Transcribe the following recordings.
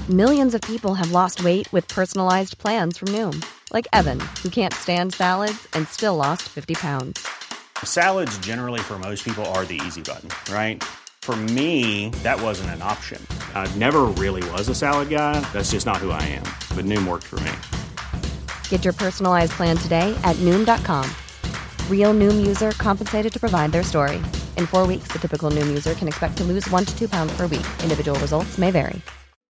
Millions of people have lost weight with personalized plans from Noom. Like Evan, who can't stand salads and still lost 50 pounds. Salads generally for most people are the easy button, right? For me, that wasn't an option. I never really was a salad guy. That's just not who I am. But Noom worked for me. Get your personalized plan today at Noom.com. Real Noom user compensated to provide their story. In 4 weeks, the typical Noom user can expect to lose 1 to 2 pounds per week. Individual results may vary.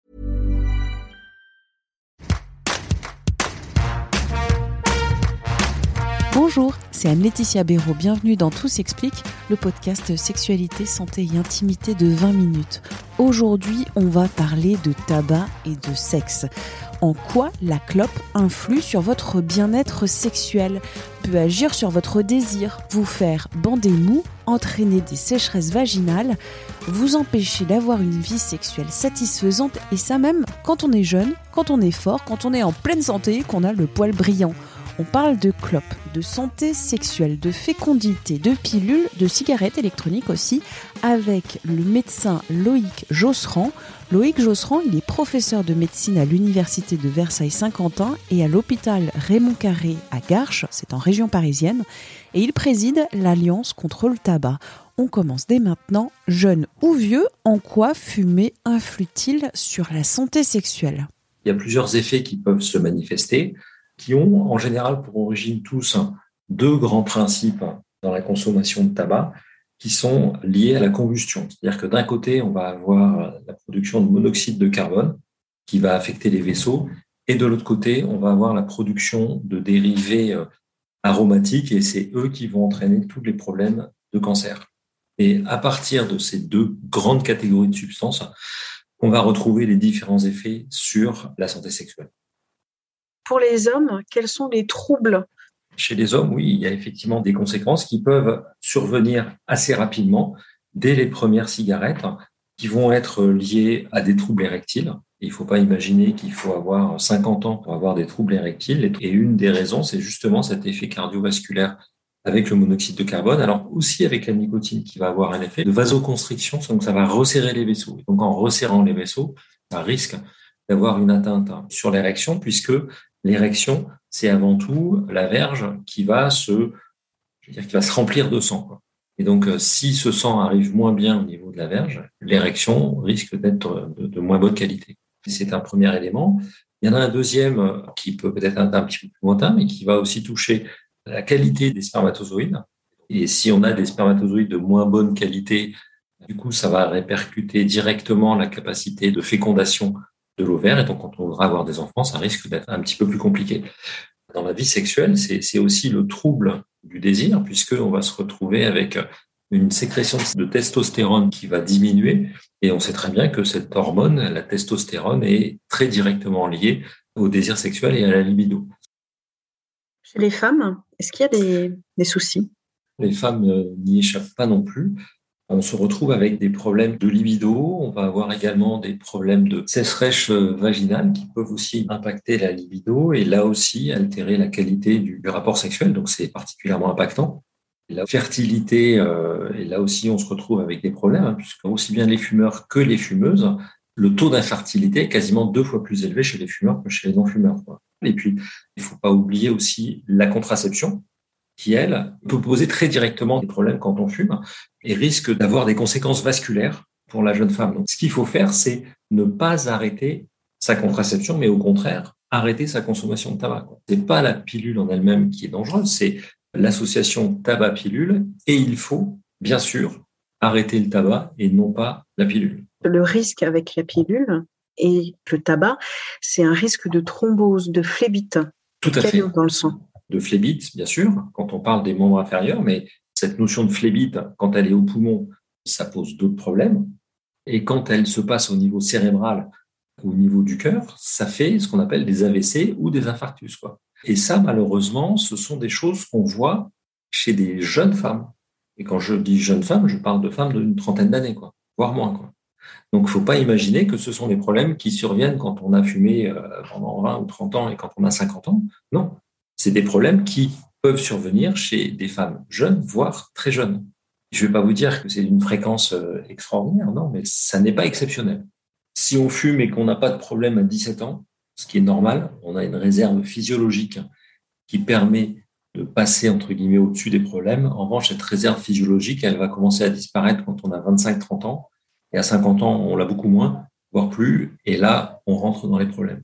Bonjour, c'est Anne-Laetitia Béraud. Bienvenue dans Tout s'explique, le podcast sexualité, santé et intimité de 20 minutes. Aujourd'hui, on va parler de tabac et de sexe. En quoi la clope influe sur votre bien-être sexuel, peut agir sur votre désir, vous faire bander mou, entraîner des sécheresses vaginales, vous empêcher d'avoir une vie sexuelle satisfaisante, et ça même quand on est jeune, quand on est fort, quand on est en pleine santé, qu'on a le poil brillant. On parle de clope, de santé sexuelle, de fécondité, de pilules, de cigarettes électroniques aussi, avec le médecin Loïc Josserand. Loïc Josserand, il est professeur de médecine à l'université de Versailles-Saint-Quentin et à l'hôpital Raymond Carré à Garches, c'est en région parisienne, et il préside l'Alliance contre le tabac. On commence dès maintenant, jeune ou vieux, en quoi fumer influe-t-il sur la santé sexuelle ? Il y a plusieurs effets qui peuvent se manifester, qui ont en général pour origine tous deux grands principes dans la consommation de tabac qui sont liés à la combustion. C'est-à-dire que d'un côté, on va avoir la production de monoxyde de carbone qui va affecter les vaisseaux, et de l'autre côté, on va avoir la production de dérivés aromatiques, et c'est eux qui vont entraîner tous les problèmes de cancer. Et à partir de ces deux grandes catégories de substances, on va retrouver les différents effets sur la santé sexuelle. Pour les hommes, quels sont les troubles ? Chez les hommes, oui, il y a effectivement des conséquences qui peuvent survenir assez rapidement dès les premières cigarettes, qui vont être liées à des troubles érectiles. Il ne faut pas imaginer qu'il faut avoir 50 ans pour avoir des troubles érectiles. Et une des raisons, c'est justement cet effet cardiovasculaire avec le monoxyde de carbone. Alors aussi avec la nicotine qui va avoir un effet de vasoconstriction, donc ça va resserrer les vaisseaux. Donc en resserrant les vaisseaux, ça risque d'avoir une atteinte sur l'érection, puisque l'érection, c'est avant tout la verge qui va se remplir de sang, quoi. Et donc, si ce sang arrive moins bien au niveau de la verge, l'érection risque d'être de moins bonne qualité. Et c'est un premier élément. Il y en a un deuxième qui peut peut-être être un petit peu plus lointain, mais qui va aussi toucher la qualité des spermatozoïdes. Et si on a des spermatozoïdes de moins bonne qualité, du coup, ça va répercuter directement la capacité de fécondation de l'ovaire, et donc quand on voudra avoir des enfants, ça risque d'être un petit peu plus compliqué. Dans la vie sexuelle, c'est aussi le trouble du désir, puisqu'on va se retrouver avec une sécrétion de testostérone qui va diminuer, et on sait très bien que cette hormone, la testostérone, est très directement liée au désir sexuel et à la libido. Chez les femmes, est-ce qu'il y a des soucis ? Les femmes n'y échappent pas non plus. On se retrouve avec des problèmes de libido, on va avoir également des problèmes de sécheresse vaginale qui peuvent aussi impacter la libido et là aussi altérer la qualité du rapport sexuel, donc c'est particulièrement impactant. Et la fertilité, et là aussi on se retrouve avec des problèmes, puisque aussi bien les fumeurs que les fumeuses, le taux d'infertilité est quasiment 2 fois plus élevé chez les fumeurs que chez les non-fumeurs, quoi. Et puis, il ne faut pas oublier aussi la contraception, qui, elle, peut poser très directement des problèmes quand on fume et risque d'avoir des conséquences vasculaires pour la jeune femme. Donc, ce qu'il faut faire, c'est ne pas arrêter sa contraception, mais au contraire, arrêter sa consommation de tabac. Ce n'est pas la pilule en elle-même qui est dangereuse, c'est l'association tabac-pilule, et il faut, bien sûr, arrêter le tabac et non pas la pilule. Le risque avec la pilule et le tabac, c'est un risque de thrombose, de phlébite. Tout à fait. Dans le sang. De phlébite, bien sûr, quand on parle des membres inférieurs, mais cette notion de phlébite, quand elle est au poumon, ça pose d'autres problèmes. Et quand elle se passe au niveau cérébral, au niveau du cœur, ça fait ce qu'on appelle des AVC ou des infarctus, quoi. Et ça, malheureusement, ce sont des choses qu'on voit chez des jeunes femmes. Et quand je dis jeunes femmes, je parle de femmes d'une trentaine d'années, quoi, voire moins, quoi. Donc, il ne faut pas imaginer que ce sont des problèmes qui surviennent quand on a fumé pendant 20 ou 30 ans et quand on a 50 ans. Non, c'est des problèmes qui peuvent survenir chez des femmes jeunes, voire très jeunes. Je ne vais pas vous dire que c'est d'une fréquence extraordinaire, non, mais ça n'est pas exceptionnel. Si on fume et qu'on n'a pas de problème à 17 ans, ce qui est normal, on a une réserve physiologique qui permet de passer, entre guillemets, au-dessus des problèmes. En revanche, cette réserve physiologique, elle va commencer à disparaître quand on a 25-30 ans. Et à 50 ans, on l'a beaucoup moins, voire plus. Et là, on rentre dans les problèmes.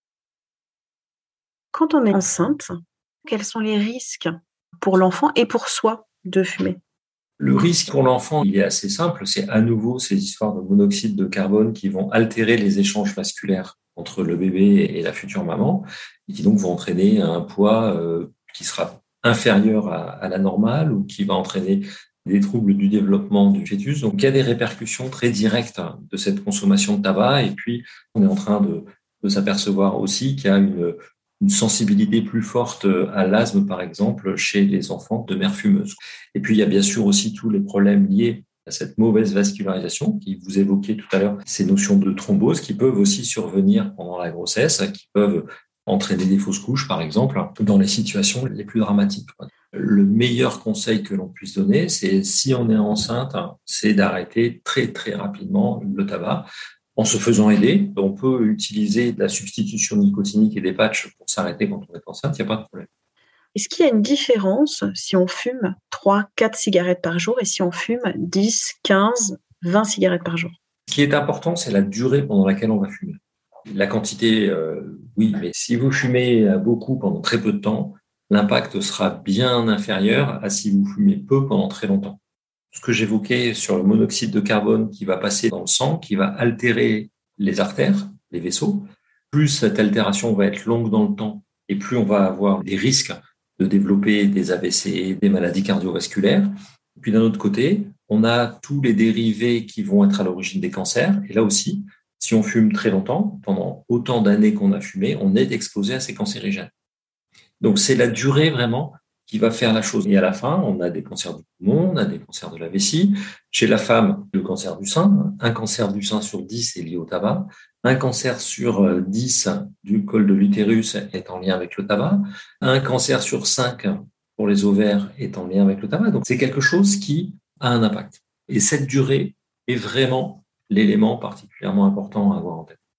Quand on est enceinte, quels sont les risques pour l'enfant et pour soi de fumer? Le risque pour l'enfant, il est assez simple. C'est à nouveau ces histoires de monoxyde de carbone qui vont altérer les échanges vasculaires entre le bébé et la future maman et qui donc vont entraîner un poids qui sera inférieur à la normale ou qui va entraîner des troubles du développement du fœtus. Donc, il y a des répercussions très directes de cette consommation de tabac. Et puis, on est en train de s'apercevoir aussi qu'il y a une sensibilité plus forte à l'asthme, par exemple, chez les enfants de mères fumeuses. Et puis, il y a bien sûr aussi tous les problèmes liés à cette mauvaise vascularisation qui vous évoquiez tout à l'heure, ces notions de thrombose qui peuvent aussi survenir pendant la grossesse, qui peuvent entraîner des fausses couches, par exemple, dans les situations les plus dramatiques. Le meilleur conseil que l'on puisse donner, c'est si on est enceinte, c'est d'arrêter très, très rapidement le tabac. En se faisant aider, on peut utiliser de la substitution nicotinique et des patchs pour s'arrêter quand on est enceinte, il n'y a pas de problème. Est-ce qu'il y a une différence si on fume 3, 4 cigarettes par jour et si on fume 10, 15, 20 cigarettes par jour? Ce qui est important, c'est la durée pendant laquelle on va fumer. La quantité, oui, mais si vous fumez beaucoup pendant très peu de temps, l'impact sera bien inférieur à si vous fumez peu pendant très longtemps. Ce que j'évoquais sur le monoxyde de carbone qui va passer dans le sang, qui va altérer les artères, les vaisseaux, plus cette altération va être longue dans le temps et plus on va avoir des risques de développer des AVC, des maladies cardiovasculaires. Et puis d'un autre côté, on a tous les dérivés qui vont être à l'origine des cancers. Et là aussi, si on fume très longtemps, pendant autant d'années qu'on a fumé, on est exposé à ces cancérigènes. Donc c'est la durée vraiment qui va faire la chose. Et à la fin, on a des cancers du poumon, on a des cancers de la vessie. Chez la femme, le cancer du sein. Un cancer du sein sur 10 est lié au tabac. Un cancer sur 10 du col de l'utérus est en lien avec le tabac. Un cancer sur 5 pour les ovaires est en lien avec le tabac. Donc c'est quelque chose qui a un impact. Et cette durée est vraiment l'élément particulièrement important à avoir en tête.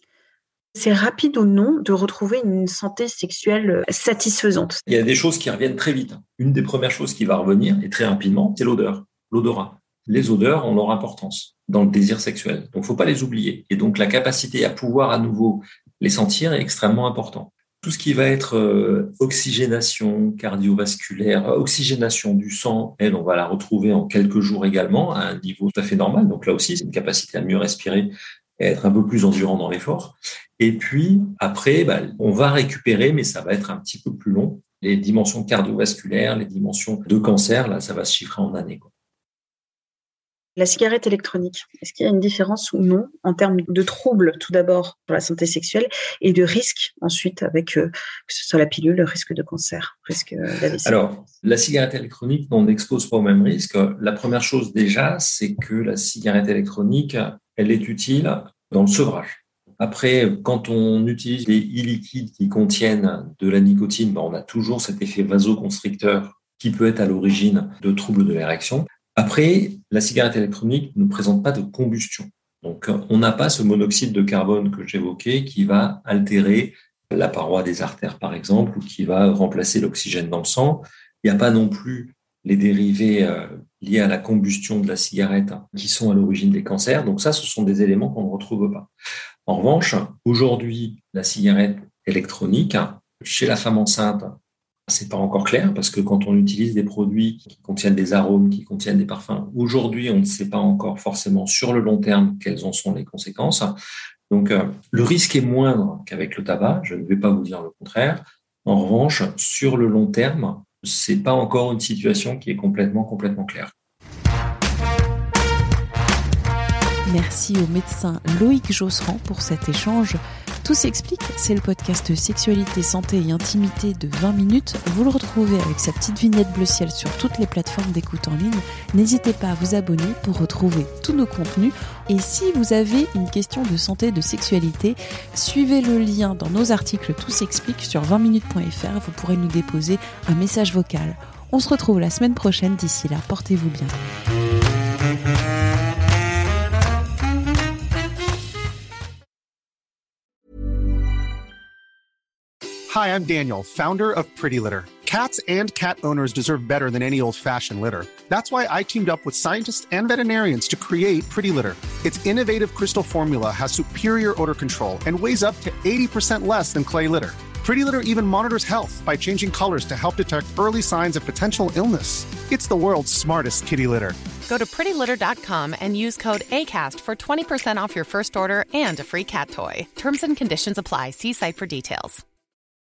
C'est rapide ou non de retrouver une santé sexuelle satisfaisante? Il y a des choses qui reviennent très vite. Une des premières choses qui va revenir, et très rapidement, c'est l'odorat. Les odeurs ont leur importance dans le désir sexuel. Donc, il ne faut pas les oublier. Et donc, la capacité à pouvoir à nouveau les sentir est extrêmement importante. Tout ce qui va être oxygénation cardiovasculaire, oxygénation du sang, elle, on va la retrouver en quelques jours également à un niveau tout à fait normal. Donc là aussi, c'est une capacité à mieux respirer et à être un peu plus endurant dans l'effort. Et puis après, on va récupérer, mais ça va être un petit peu plus long. Les dimensions cardiovasculaires, les dimensions de cancer, là, ça va se chiffrer en années, quoi. La cigarette électronique, est-ce qu'il y a une différence ou non en termes de troubles, tout d'abord, pour la santé sexuelle et de risques ensuite avec, que ce soit la pilule, le risque de cancer, risque d'AVC? Alors, la cigarette électronique, on n'expose pas au même risque. La première chose déjà, c'est que la cigarette électronique, elle est utile dans le sevrage. Après, quand on utilise des e-liquides qui contiennent de la nicotine, on a toujours cet effet vasoconstricteur qui peut être à l'origine de troubles de l'érection. Après, la cigarette électronique ne présente pas de combustion. Donc, on n'a pas ce monoxyde de carbone que j'évoquais qui va altérer la paroi des artères, par exemple, ou qui va remplacer l'oxygène dans le sang. Il n'y a pas non plus les dérivés liés à la combustion de la cigarette qui sont à l'origine des cancers. Donc ça, ce sont des éléments qu'on ne retrouve pas. En revanche, aujourd'hui, la cigarette électronique, chez la femme enceinte, c'est pas encore clair parce que quand on utilise des produits qui contiennent des arômes, qui contiennent des parfums, aujourd'hui, on ne sait pas encore forcément sur le long terme quelles en sont les conséquences. Donc, le risque est moindre qu'avec le tabac. Je ne vais pas vous dire le contraire. En revanche, sur le long terme, c'est pas encore une situation qui est complètement claire. Merci au médecin Loïc Josserand pour cet échange. Tout s'explique, c'est le podcast Sexualité, Santé et Intimité de 20 minutes. Vous le retrouvez avec sa petite vignette bleu ciel sur toutes les plateformes d'écoute en ligne. N'hésitez pas à vous abonner pour retrouver tous nos contenus. Et si vous avez une question de santé, de sexualité, suivez le lien dans nos articles Tout s'explique sur 20minutes.fr. Vous pourrez nous déposer un message vocal. On se retrouve la semaine prochaine. D'ici là, portez-vous bien. Hi, I'm Daniel, founder of Pretty Litter. Cats and cat owners deserve better than any old-fashioned litter. That's why I teamed up with scientists and veterinarians to create Pretty Litter. Its innovative crystal formula has superior odor control and weighs up to 80% less than clay litter. Pretty Litter even monitors health by changing colors to help detect early signs of potential illness. It's the world's smartest kitty litter. Go to prettylitter.com and use code ACAST for 20% off your first order and a free cat toy. Terms and conditions apply. See site for details.